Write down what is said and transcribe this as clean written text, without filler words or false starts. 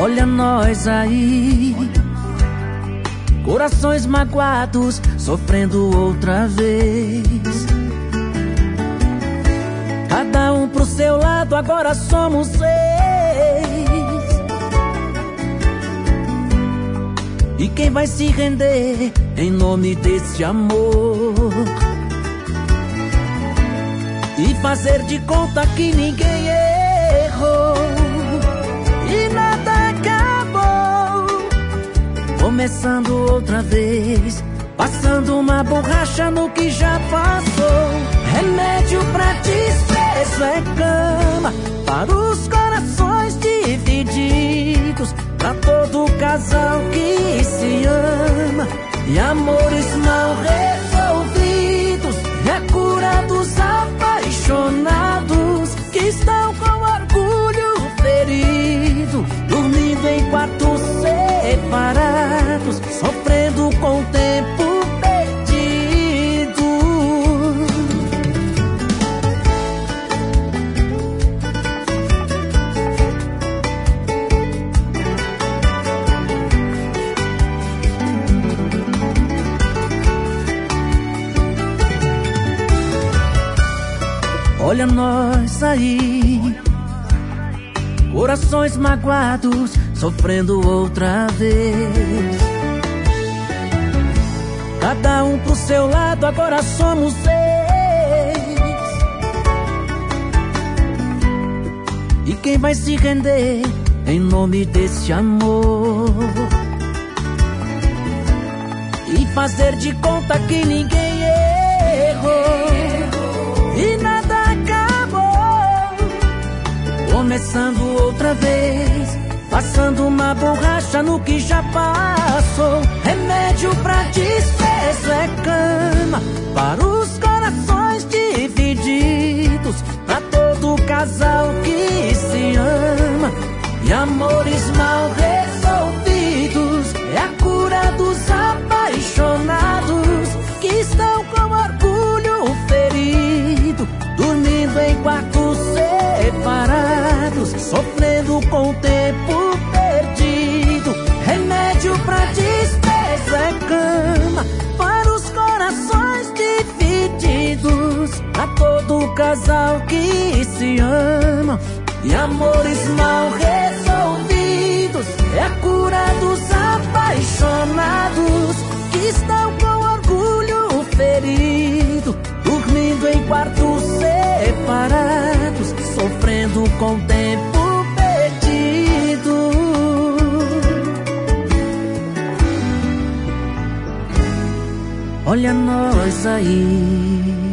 Olha nós aí, corações magoados, sofrendo outra vez. Cada um pro seu lado, agora somos 6. E quem vai se render em nome desse amor? E fazer de conta que ninguém errou e nada acabou. Começando outra vez, passando uma borracha no que já passou. Remédio pra desprezo é cama para os corações divididos, pra todo casal que se ama. E amores mal resolvidos é a cura dos apaixonados que estão com orgulho ferido, dormindo em quartos separados, sofrendo com o tempo perdido. Olha nós aí, corações magoados, sofrendo outra vez. Cada um pro seu lado, agora somos 6. E quem vai se render em nome desse amor? E fazer de conta que ninguém errou e nada acabou. Começando outra vez, passando uma borracha no que já passou. Remédio pra desprezo é cama para os corações divididos, pra todo casal que se ama. E amores mal resolvidos é a cura dos apaixonados que estão com orgulho ferido, dormindo em quartos separados, sofrendo com o tempo perdido. Remédio pra desprezo é cama para os corações divididos, a todo casal que se ama. E amores mal resolvidos é a cura dos apaixonados que estão com orgulho ferido, dormindo em quartos separados, sofrendo com o tempo perdido. Olha nós aí.